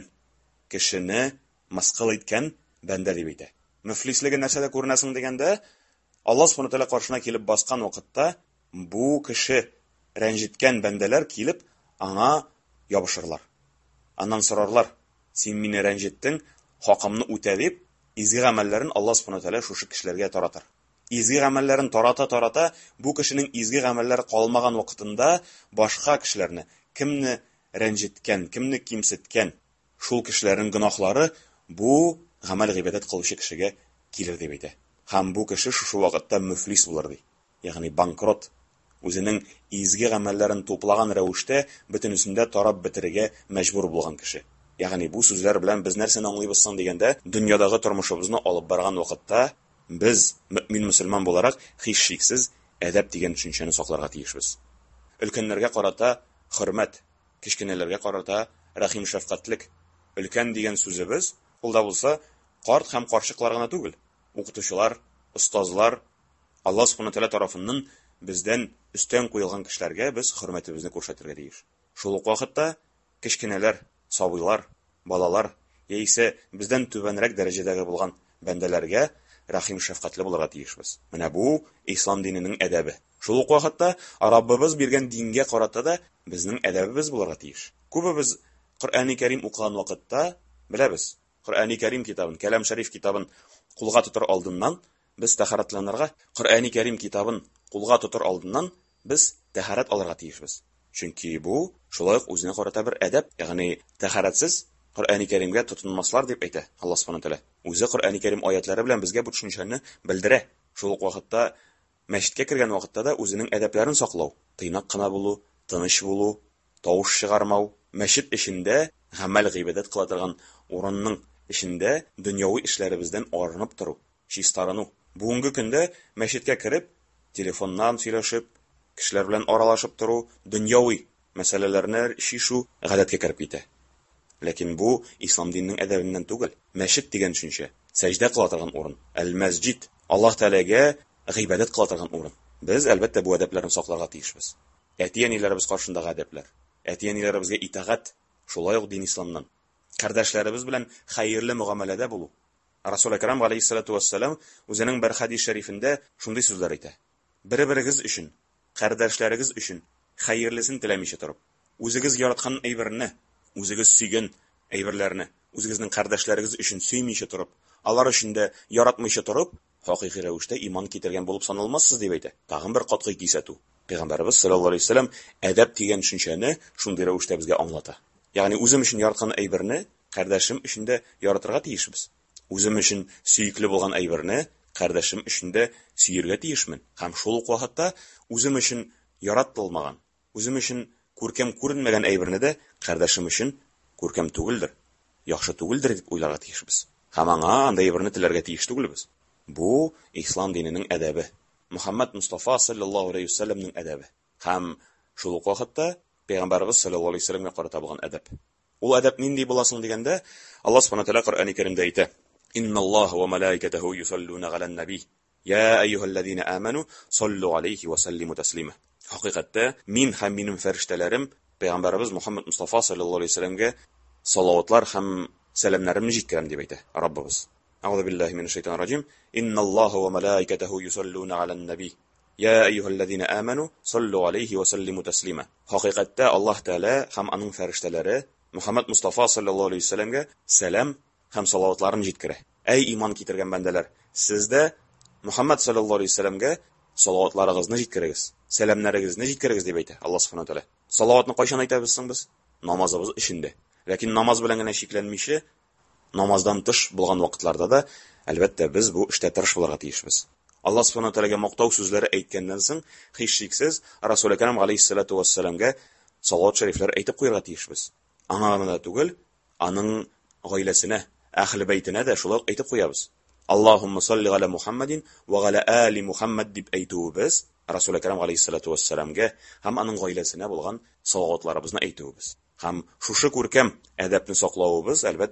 кешене мыскыл иткән бәндә дип әйтә. Мөфлислеге нәрсәдә күренәсең дигәндә, Аллаһ Субханаһу ва Тааля каршына килеп баскан вакытта, бу кеше рәнҗеткән бәндәләр килеп аңа ябышырлар. Аннан сорарлар: "Син мине рәнҗеттең, хакымны үтә" дип, изге гамәлләрен Аллаһ Субханаһу ва Тааля шушы кешеләргә таратыр. Изге гамәлләрен тарата, бу кешенең изге гамәлләре калмаган вакытында башка кешеләрне, кемне рәнҗеткән, кемне кимсеткән, шул кешеләрнең гынахлары бу гамәл гыйбадат кылучы кешегә килер дип әйтә. Һәм бу кеше шушы вакытта мөфлис булыр ди. Ягъни банкрот, үзенең изге гамәлләрен туплаган рәвештә бөтенесендә тарап бетерергә мәҗбүр булган кеше. Ягъни бу сүзләр белән без нәрсәне аңлыйбыз соң дигәндә, дөньядагы тормышыбызны алып барган вакытта без мөэмин мөселман буларак һичшиксез әдәп дигән төшенчәне сакларга тиешбез. Өлкәннәргә карата хөрмәт, кичкенәләргә карата рәхим шәфкатьлек. Өлкән дигән сүзебез ул да булса карт һәм карчыклар гына түгел, укытучылар, остазлар, Аллаһ Субханаһу ва Тааля тарафыннан бездән өстән куелган кешеләргә без хөрмәтебезне күрсәтергә тиеш. Шул ук вакытта кичкенәләр, сабыйлар, балалар, яисә бездән түбәнрәк дәрәҗәдәге булган бәндәләргә рәхим шәфкатьле булырга тиешбез. Менә бу ислам диненең әдәбе. Шул ук вакытта Раббыбыз биргән дингә карата да безнең әдәбебез булырга тиеш. Күбебез Коръәни Кәрим укыган вакытта беләбез. Коръәни Кәрим китабын, Кәлам Шәриф китабын кулга тотыр алдыннан без тәһаратланырга, Коръәни Кәрим китабын кулга тотыр алдыннан без тәһарат алырга тиешбез. Чөнки бу шулай ук үзенә карата бер әдәп, ягъни тәһаратсыз Коръәни Кәримгә тотынмаслар дип әйтә Аллаһ Субханаһу ва Тааля. Үзе Коръәни Кәрим аятлары белән безгә бу төшенчәне белдерә. Шул ук вакытта мәчеткә кергән вакытта да үзенең әдәпләрен саклау, тыйнак кына булу, тыныч булу, тавыш чыгармау, мәчет эчендә гамәл гыйбадат кыла торган урынның эчендә дөньяви эшләребездән арынып тору, чистарыну. Бүгенге көндә мәчеткә кереп, телефоннан сөйләшеп, кешеләр белән аралашып тору, дөньяви мәсьәләләрне шишу гадәткә кереп китә. Ләкин бу ислам диненең әдәбеннән түгел. Мәчет дигән төшенчә, сәҗдә кыла торган урын, әл-мәсҗид, Аллаһ Тәгаләгә гыйбадат кыла торган урын. Без әлбәттә бу әдәпләрне сакларга тиешбез. Әти-әниләребез каршындагы әдәпләр, әти-әниләребезгә итагать, шулай ук дин исламнан. Кардәшләребез белән хәерле мөгамәләдә булу. Расул Акрам алейһиссалату вассалам үзенең бер хадис шәрифендә шундый сүзләр әйтә: "Бер-берегез өчен, кардәшләрегез өчен хәерлесен теләмичә торып, үзегез яраткан әйберне, үзегез сөйгән әйберләрне, үзегезнең кардәшләрегез өчен сөймичә торып, алар өчен дә яратмыйча торып, хакыйкый рәвештә иман китергән булып саналмассыз" дип әйтә. Тагын бер катгый кисәтү. Пәйгамбәрбез саллаллаһу алейһи ва саллям әдәп дигән төшенчәне шундый рәвештә безгә аңлата. Ягъни үзем өчен яраткан әйберне кардәшем өчен дә яратырга тиешбез. Үзем өчен сөйкле булган әйберне кардәшем өчен дә сөйергә тиешмен. Һәм шул ук вакытта үзем өчен яратылмаган, үзем өчен күркәм күренмәгән әйберне дә кардәшем өчен күркәм түгелдер, яхшы түгелдер дип уйларга тиешбез. Һәм аңа андай әйберне теләргә тиеш түгелбез. Бу ислам диненең әдәбе. Мөхәммәд Мустафа саллаллаһу алейһи ва салламның әдәбе. Һәм шул ук вакытта Пәйгамбәрбез саллаллаһу алейһи ва салламга карата булган әдәп. Ул әдәп нинди буласың дигәндә, Аллаһ Субханаһу ва Тааля Коръәни Кәримдә әйтә: "Инналлаһа ва малаикатаху юсаллуна галан наби, я айюхаллазина аману саллу алейхи ва саллиму таслима." Хакыйкатьтә, мин һәм минем фәрештәләрем Пәйгамбәрбез Мөхәммәд Мустафа саллаллаһу алейһи ва салламга салаватлар һәм сәламнарымны җиткерәм дип әйтә Раббыбыз. Аузу биллаһи минаш шайтанир раҗим. Инналлаһа ва малаикатаху юсаллуна галан наби, я айюхаллазина аману саллу алейхи ва саллиму таслима. Хакыйкатьтә Аллаһ Тәгалә һәм аның фәрештәләре Мөхәммәд Мустафа саллаллаһу алейһи ва салламга сәлам һәм салаватларын җиткерә. Әй иман китергән бәндәләр, сез дә Мөхәммәд саллаллаһу алейһи ва салламга салаватларыгызны җиткерегез, сәламнарыгызны җиткерегез дип әйтә Аллаһ Субханаһу ва Тааля. Салаватны кайчан әйтәбез соң без? Намазыбыз эчендә. Ләкин намаз белән генә шикләнмичә, намаздан тыш булган вакытларда да әлбәттә без бу эштә тырыш булырга тиешбез. Аллаһ Субханаһу ва Тааляга мактау сүзләре әйткәннән соң, һичшиксез Расул Акрам алейһиссалату вассаламга салават шәрифләр әйтеп куярга тиешбез. Аңа гына түгел, аның гаиләсенә, әһле бәйтенә дә шулай әйтеп куябыз. Аллаһумма салли ала Мухаммадин ва ала али Мухаммад дип әйтүбез Расул Акрам алейһиссалату вассаламга һәм аның гаиләсенә булган салаватларыбызны әйтүбез. Һәм шушы күркәм әдәпне саклавыбыз әлбәттә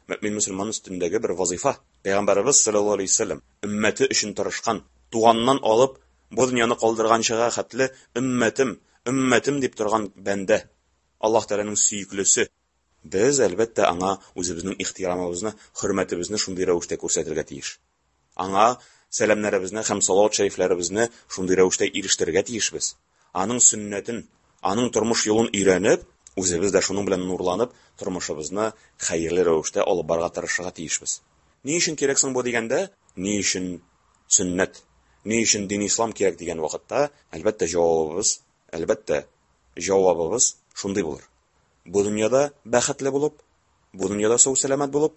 мөмин мөселман өстендәге бер вазифа. Пәйгамбәрбез саллаллаһу алейхи вәсәлләм уммәте өчен тырышкан, туганнан алып бу дөньяны калдырганчыга хәтле уммәтем дип торган бәндә, Аллаһ Тәгаләнең сөйүклесе. Без әлбәттә аңа үзебезнең ихтирамыбызны, хөрмәтебезне шундый рәвештә күрсәтергә тиеш. Аңа сәламнәребезне һәм салават шәрифләребезне шундый рәвештә ирештерергә тиешбез. Аның сөннәтен, аның тормыш юлын өйрәнеп, үзебез дә шуның белән нурланып, тормышыбызны хәерле рәвештә алып барырга тырышырга тиешбез. Ни өчен кирәк соң бу дигәндә? Ни өчен сөннәт? Ни өчен дин ислам кирәк дигән вакытта, әлбәттә җавабыбыз шундый булыр. Бу дөньяда бәхетле булып, бу дөньяда сау-сәламәт булып,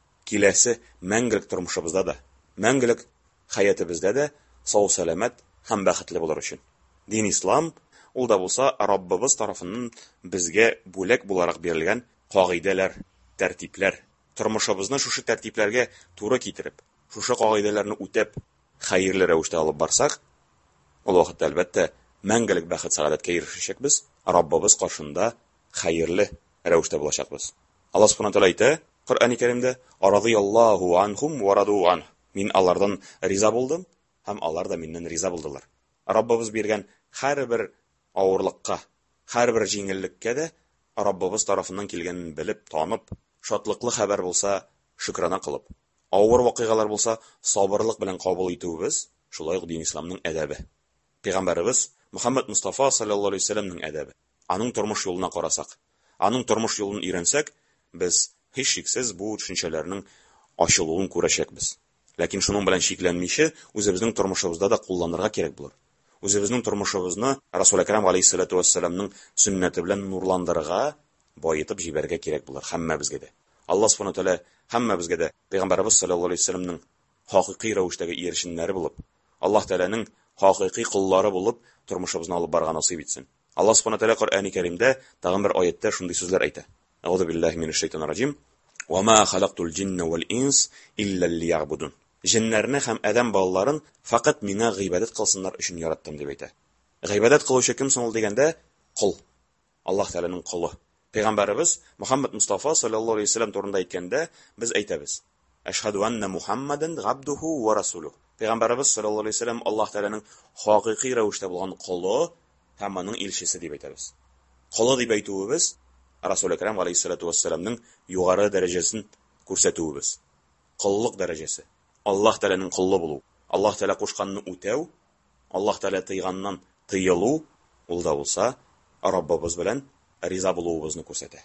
киләсе мәңгелек тормышыбызда да, мәңгелек хаятыбызда да сау-сәламәт һәм бәхетле булыр өчен. Дин ислам ул да булса Раббыбыз тарафыннан безгә бүләк буларак бирелгән кагыйдәләр, тәртипләр. Тормышыбызны шушы тәртипләргә туры китереп, шушы кагыйдәләрне үтәп, хәерле рәвештә алып барсак, ул вакытта әлбәттә мәңгелек бәхет сәгадәткә ирешәчәкбез, Раббыбыз каршында хәерле рәвештә булачакбыз. Аллаһ Субханаһу ва Тааля әйтә Коръән-и Кәримдә: "Арадияллаһу анхум ва раду ан." Мин алардан риза булдым, һәм алар да миннән риза булдылар. Раббыбыз биргән һәрбер авырлыкка, һәрбер җиңеллеккә дә Раббыбыз тарафыннан килгәнен белеп, танып, шатлыклы хәбәр булса, шөкранә кылып, авыр вакыйгалар булса, сабырлык белән кабул итүебез, шулай ук дин исламның әдәбе. Пәйгамбәрбез Мөхәммәд Мустафа саллаллаһу алейхи вәсәлләмнең әдәбе. Аның тормыш юлына карасак, аның тормыш юлын өйрәнсәк, без һич шиксез бу төшенчәләрнең ачылуын күрәчәкбез. Ләкин шуның белән шикләнмичә, үзебезнең тормышыбызда да кулланырга кирәк булыр. Үзебезнең тормышыбызны Расул Әкрәм алейһиссалату вассаламның сөннәте белән нурландырырга, байытып җибәрергә кирәк булыр һәммәбезгә дә. Аллаһ Субханаһу ва Тааля һәммәбезгә дә Пәйгамбәрбез саллаллаһу алейхи вәсәлләмнең хакыйкый рәвештәге ирешеннәре булып, Аллаһ Тәгаләнең хакыйкый куллары булып, тормышыбызны алып барырга насыйп итсен. Аллаһ Субханаһу ва Тааля Коръән-и Кәримдә тагын бер аятта шундый сүзләр әйтә. Аузу биллаһи минеш шайтанир раҗим. Ва ма халактул джинна вал инс илля лиябудун. Җиннәрне һәм адәм балаларын фақат миңа гыйбадат кылсыннар өчен яраттым дип әйтә. Гыйбадат кылучы кем соң ул дигәндә? Кул. Аллаһ Тәгаләнең кулы. Пәйгамбәрбез Мөхәммәд Мустафа саллаллаһу алейхи вәсәлләм турында әйткәндә, без әйтәбез: "Ашһаду анна Мухаммадан габдуху ва расулуһ." Пәйгамбәрбез саллаллаһу алейхи вәсәлләм Аллаһ Тәгаләнең хакыйкый рәвештә булган кулы һәм аның илчесе дип әйтәбез. Кулы дип әйтүебез Расул Әкрәм алейһиссалату вассаламның югары дәрәҗәсен күрсәтүебез. Куллык дәрәҗәсе. Аллаһ Тәгаләнең куллы булу, Аллаһ Тәгалә кушканны үтәү, Аллаһ Тәгалә тыйганнан тыелу, ул да булса Раббыбыз белән риза булуыбызны күрсәтә.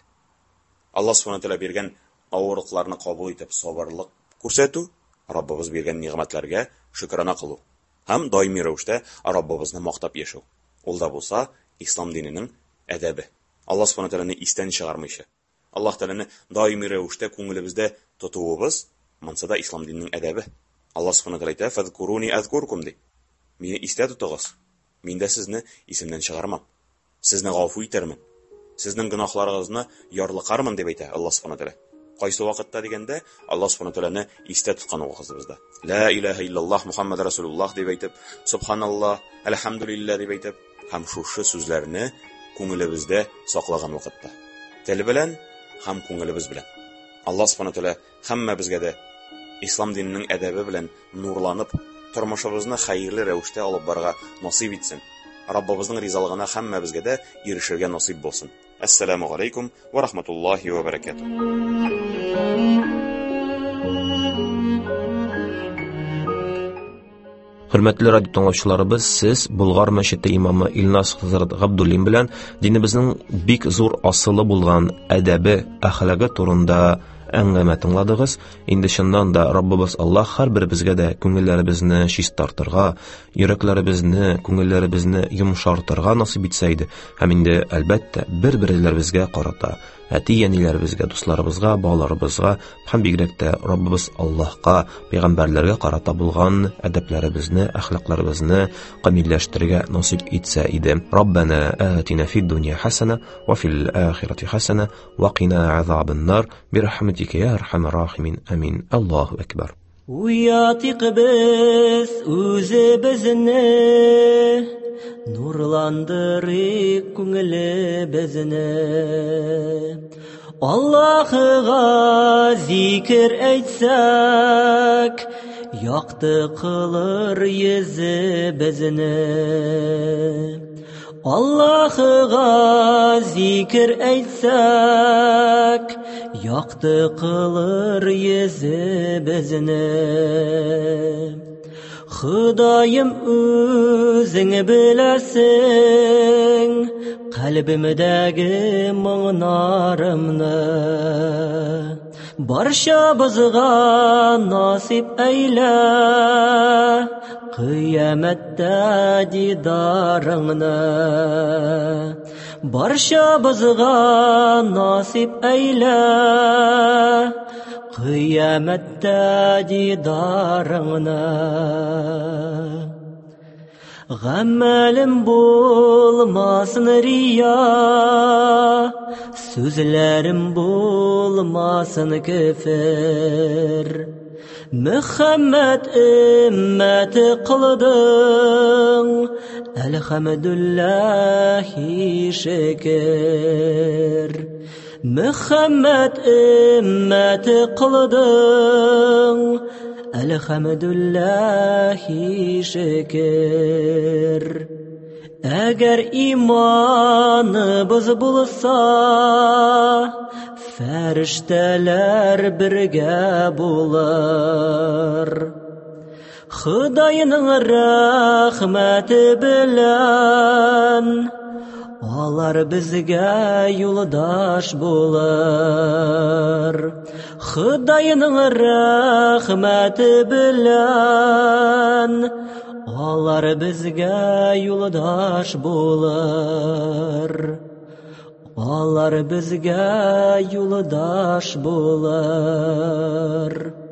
Аллаһ Субханаһу ва Тааля биргән авырлыкларны кабул итеп сабырлык күрсәтү, Раббыбыз биргән нигъмәтләргә шөкранә кылу һәм даими рәвештә Раббыбызны мактап яшәү. Ул да булса ислам диненең әдәбе. Аллаһ Субханаһу ва Тааляны истән чыгармыйча, Аллаһ Тәгаләне даими рәвештә күңелебездә тотуыбыз, монсы да ислам диненең әдәбе. Аллаһ Субханаһу ва Тааля әйтә: "Фазкуруни азкуркум" ди. Мине истә тотыгыз. Мин дә сезне исемнән чыгармам. Сезне гафу итермен. Сезнең гөнаһларыгызны ярлыкармын дип әйтә Аллаһ Субханаһу ва Тааля. Кайсы вакытта дигәндә, Аллаһ Субханаһу ва Тааляны истә тоткан вакытыбызда. Ла илаһа иллаллаһ Мухаммад Расулуллаһ дип әйтеп, Субханаллаһ, Әлхәмдүлиллаһ дип әйтеп, һәм шушы сүзләрне күңелебездә саклаган вакытта. Тел белән һәм күңелебез белән. Аллаһ Субханаһу ва Тааля һәммәбезгә дә ислам диненең әдәбе белән нурланып, тормышыбызны хәерле рәвештә алып барырга насыйп итсен. Раббыбызның ризалыгына һәммәбезгә дә ирешергә насыйп булсын. Ассаламу алейкум ва рахматуллаһи ва баракатуһ. Hörmətli radio dinləyicilər, siz Bulgar məşhidi imamı İlnas Hazrat Gabdulin bilən dinimizin bik zor asılı bulğan ədəbi, əxlaqı turunda əngəmə dinladığız. İndi şundan da Rabbimiz Allah hər birimizə də көңелләребезне şistartırğa, йөрәкләребезне, көңелләребезне yumşartırğa nasib etsəydi. Һәм инде әлбәттә бер-бирләребезгә карата, әти-яниләребезгә, дусларыбызга, балаларыбызга һәм бигрәк тә Раббыбыз Аллаһка, пәйгамбәрләргә карата булган әдәпләребезне, әхлакларыбызны камилләштерергә насиб итсә иде. Раббана атина фид дунья хасана ва фил ахирати хасана ва қина азабан-нар бирахматика я архамар рахимин. Амин. Аллаһу акбар. Уятык без үзебезне, нурландырык күңелебезне. Аллаһыга зикр әйтсәк, яқты қылыр йөзе безне. Аллаһыга зикр әйтсәк, яқты қылыр йөзе безне. Xudoyim o'zing bilasan qalbimdagi muңnarimni. Barchamizga nasib ayla qiyomatda didoringni. Barchamizga nasib ayla qiyomatda didoringni. G'amalim bo'lmasin riyo, so'zlarim bo'lmasin kafir. Muhammad ummati qilding, alhamdulillahi shukr. Muhammad ummati qilding, alhamdulillahi shukr. Agar imonimiz bo'lsa, farishtalar birga bo'lar. Xudoyning rahmati bilan Olar bizga yo'ldosh bo'lar. Xudoyning rahmati bilan olar bizga yo'ldosh bo'lar. Olar bizga yo'ldosh bo'lar.